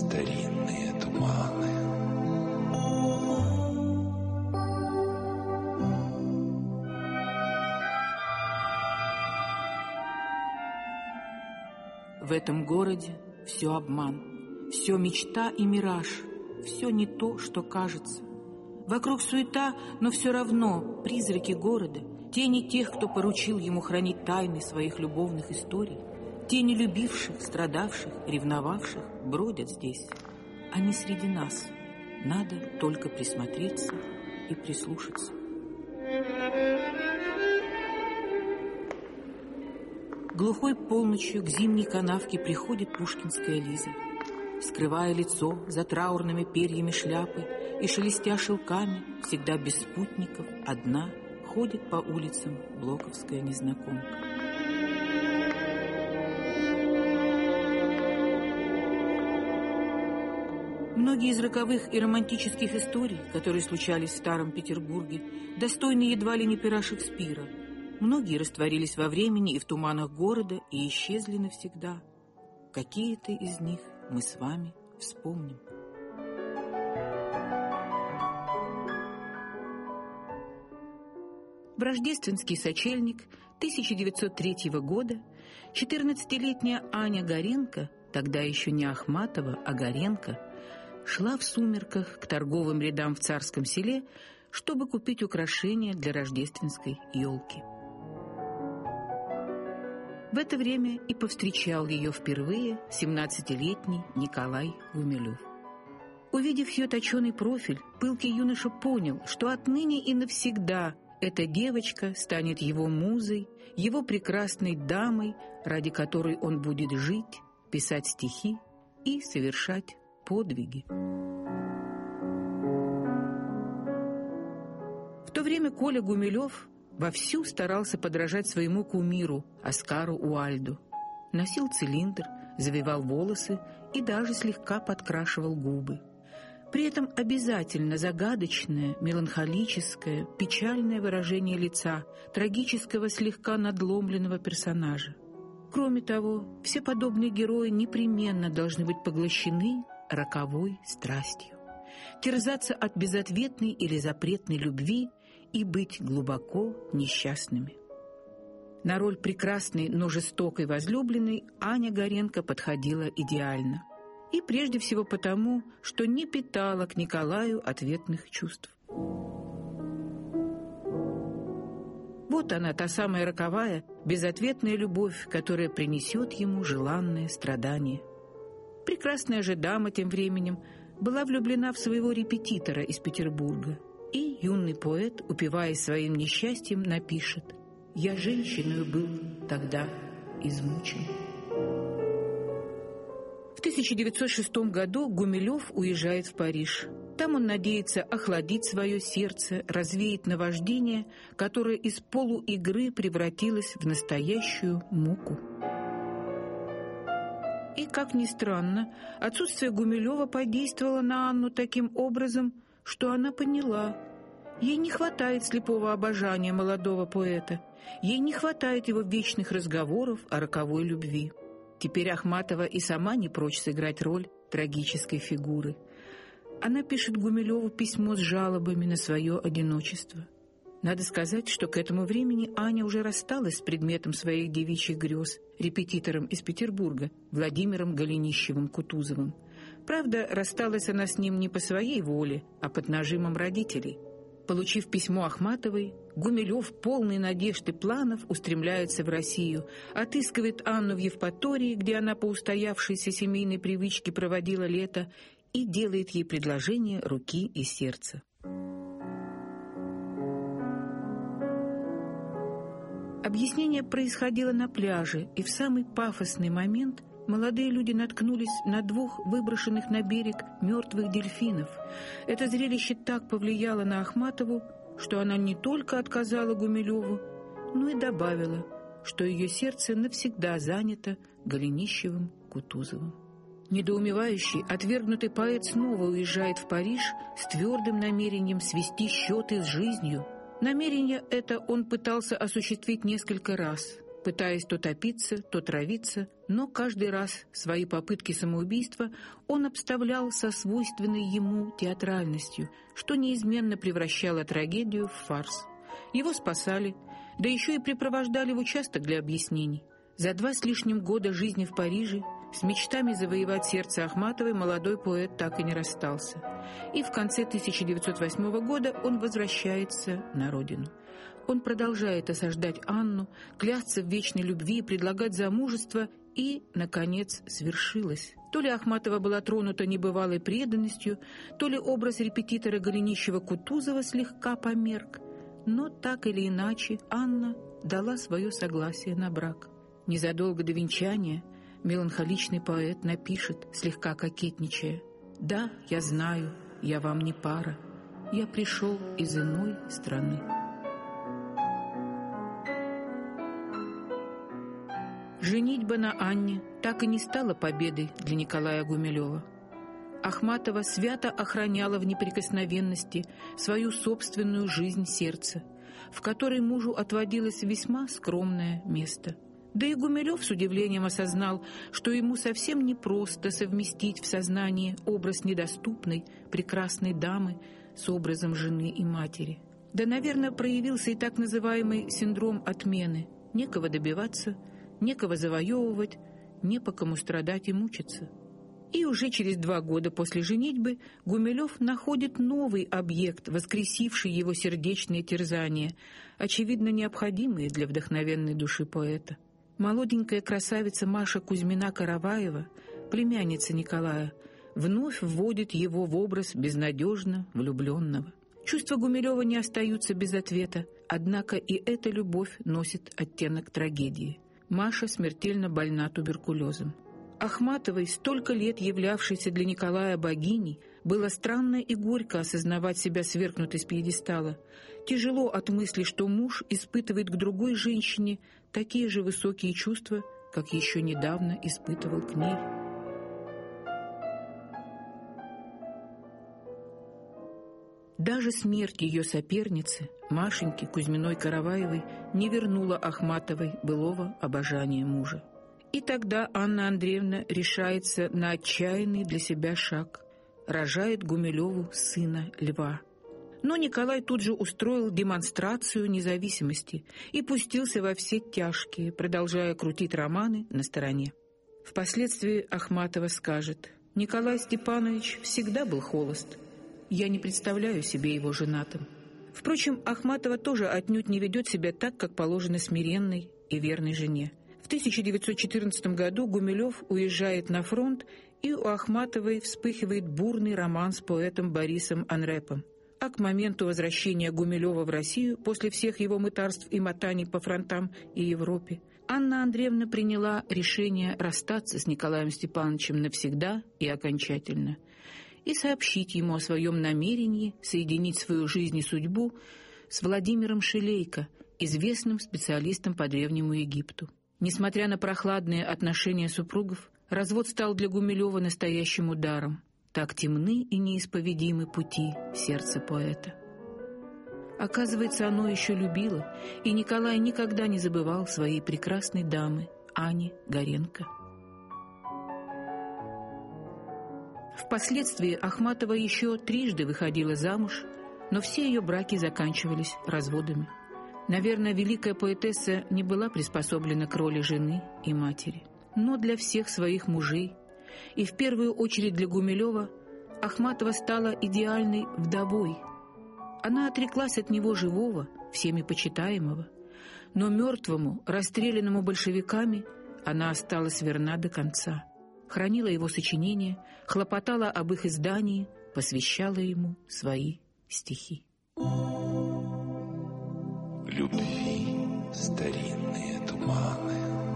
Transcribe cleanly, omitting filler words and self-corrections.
старинные туманы. В этом городе все обман, все мечта и мираж, все не то, что кажется. Вокруг суета, но все равно призраки города, тени тех, кто поручил ему хранить тайны своих любовных историй, тени любивших, страдавших, ревновавших, бродят здесь. Они среди нас. Надо только присмотреться и прислушаться. Глухой полночью к зимней канавке приходит пушкинская Лиза. Скрывая лицо за траурными перьями шляпы и шелестя шелками, всегда без спутников, одна, ходит по улицам блоковская незнакомка. Многие из роковых и романтических историй, которые случались в Старом Петербурге, достойны едва ли не пера Шекспира. Многие растворились во времени и в туманах города и исчезли навсегда. Какие-то из них мы с вами вспомним. В рождественский сочельник 1903 года 14-летняя Аня Горенко, тогда еще не Ахматова, а Горенко, шла в сумерках к торговым рядам в Царском Селе, чтобы купить украшения для рождественской елки. В это время и повстречал ее впервые 17-летний Николай Гумилев. Увидев ее точеный профиль, пылкий юноша понял, что отныне и навсегда эта девочка станет его музой, его прекрасной дамой, ради которой он будет жить, писать стихи и совершать подвиги. В то время Коля Гумилев вовсю старался подражать своему кумиру Оскару Уальду. Носил цилиндр, завивал волосы и даже слегка подкрашивал губы. При этом обязательно загадочное, меланхолическое, печальное выражение лица трагического, слегка надломленного персонажа. Кроме того, все подобные герои непременно должны быть поглощены роковой страстью, терзаться от безответной или запретной любви и быть глубоко несчастными. На роль прекрасной, но жестокой возлюбленной Аня Горенко подходила идеально. И прежде всего потому, что не питала к Николаю ответных чувств. Вот она, та самая роковая, безответная любовь, которая принесет ему желанное страдание. Прекрасная же дама тем временем была влюблена в своего репетитора из Петербурга. И юный поэт, упиваясь своим несчастьем, напишет: «Я женщиною был тогда измучен». В 1906 году Гумилев уезжает в Париж. Там он надеется охладить свое сердце, развеять наваждение, которое из полуигры превратилось в настоящую муку. И, как ни странно, отсутствие Гумилева подействовало на Анну таким образом, что она поняла: ей не хватает слепого обожания молодого поэта, ей не хватает его вечных разговоров о роковой любви. Теперь Ахматова и сама не прочь сыграть роль трагической фигуры. Она пишет Гумилеву письмо с жалобами на свое одиночество. Надо сказать, что к этому времени Аня уже рассталась с предметом своих девичьих грез, репетитором из Петербурга, Владимиром Голенищевым-Кутузовым. Правда, рассталась она с ним не по своей воле, а под нажимом родителей. Получив письмо Ахматовой, Гумилев, полный надежд и планов, устремляется в Россию, отыскивает Анну в Евпатории, где она по устоявшейся семейной привычке проводила лето, и делает ей предложение руки и сердца. Объяснение происходило на пляже, и в самый пафосный момент молодые люди наткнулись на двух выброшенных на берег мертвых дельфинов. Это зрелище так повлияло на Ахматову, что она не только отказала Гумилеву, но и добавила, что ее сердце навсегда занято Голенищевым-Кутузовым. Недоумевающий, отвергнутый поэт снова уезжает в Париж с твердым намерением свести счеты с жизнью. Намерение это он пытался осуществить несколько раз, пытаясь то топиться, то травиться, Но каждый раз свои попытки самоубийства он обставлял со свойственной ему театральностью, что неизменно превращало трагедию в фарс. Его спасали, да еще и припровождали в участок для объяснений. За 2 с лишним года жизни в Париже с мечтами завоевать сердце Ахматовой молодой поэт так и не расстался. И в конце 1908 года он возвращается на родину. Он продолжает осаждать Анну, клясться в вечной любви, предлагать замужество, и, наконец, свершилось. То ли Ахматова была тронута небывалой преданностью, то ли образ репетитора Голенищева-Кутузова слегка померк, но так или иначе Анна дала свое согласие на брак. Незадолго до венчания меланхоличный поэт напишет, слегка кокетничая: «Да, я знаю, я вам не пара, я пришел из иной страны». Женитьба на Анне так и не стала победой для Николая Гумилева. Ахматова свято охраняла в неприкосновенности свою собственную жизнь сердца, в которой мужу отводилось весьма скромное место. Да и Гумилев с удивлением осознал, что ему совсем непросто совместить в сознании образ недоступной, прекрасной дамы с образом жены и матери. Да, наверное, проявился и так называемый синдром отмены. Некого добиваться, некого завоевывать, не по кому страдать и мучиться. И уже через 2 года после женитьбы Гумилев находит новый объект, воскресивший его сердечные терзания, очевидно необходимые для вдохновенной души поэта. Молоденькая красавица Маша Кузьмина-Караваева, племянница Николая, вновь вводит его в образ безнадежно влюбленного. Чувства Гумилева не остаются без ответа, однако и эта любовь носит оттенок трагедии. Маша смертельно больна туберкулезом. Ахматовой, столько лет являвшейся для Николая богиней, было странно и горько осознавать себя свергнутой с пьедестала. Тяжело от мысли, что муж испытывает к другой женщине такие же высокие чувства, как еще недавно испытывал к ней. Даже смерть ее соперницы, Машеньки Кузьминой-Караваевой, не вернула Ахматовой былого обожания мужа. И тогда Анна Андреевна решается на отчаянный для себя шаг. Рожает Гумилеву сына Льва. Но Николай тут же устроил демонстрацию независимости и пустился во все тяжкие, продолжая крутить романы на стороне. Впоследствии Ахматова скажет: «Николай Степанович всегда был холост. Я не представляю себе его женатым». Впрочем, Ахматова тоже отнюдь не ведет себя так, как положено смиренной и верной жене. В 1914 году Гумилев уезжает на фронт, и у Ахматовой вспыхивает бурный роман с поэтом Борисом Анрепом. А к моменту возвращения Гумилева в Россию, после всех его мытарств и мотаний по фронтам и Европе, Анна Андреевна приняла решение расстаться с Николаем Степановичем навсегда и окончательно и сообщить ему о своем намерении соединить свою жизнь и судьбу с Владимиром Шилейко, известным специалистом по Древнему Египту. Несмотря на прохладные отношения супругов, развод стал для Гумилева настоящим ударом. Так темны и неисповедимы пути сердца поэта. Оказывается, оно еще любило, и Николай никогда не забывал своей прекрасной дамы Ани Горенко. Впоследствии Ахматова еще 3 выходила замуж, но все ее браки заканчивались разводами. Наверное, великая поэтесса не была приспособлена к роли жены и матери. Но для всех своих мужей, и в первую очередь для Гумилева, Ахматова стала идеальной вдовой. Она отреклась от него живого, всеми почитаемого, но мертвому, расстрелянному большевиками, она осталась верна до конца. Хранила его сочинения, хлопотала об их издании, посвящала ему свои стихи. Любви старинные туманы,